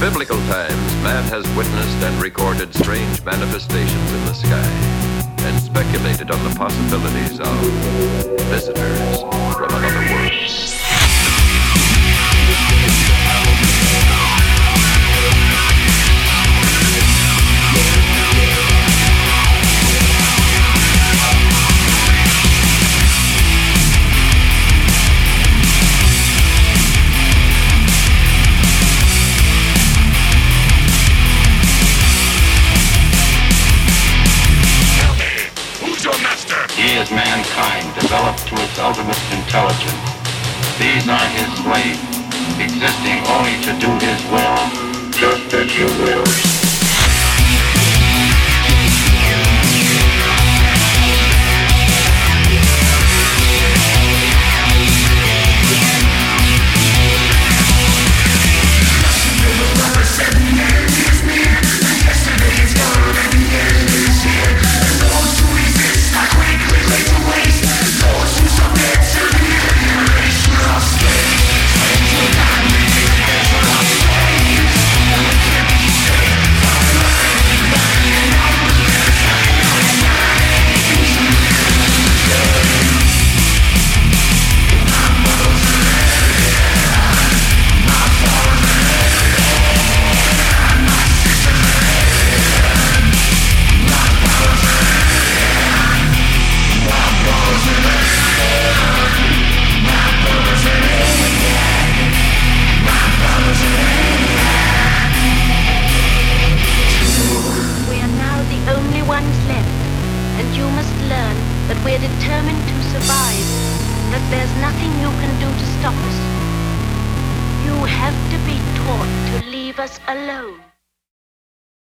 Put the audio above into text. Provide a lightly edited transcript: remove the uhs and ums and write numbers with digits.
biblical times, man has witnessed and recorded strange manifestations in the sky and speculated on the possibilities of visitors from another world. He is mankind, developed to its ultimate intelligence. These are his slaves, existing only to do his will. Just as you will. And you must learn that we're determined to survive, that there's nothing you can do to stop us. You have to be taught to leave us alone.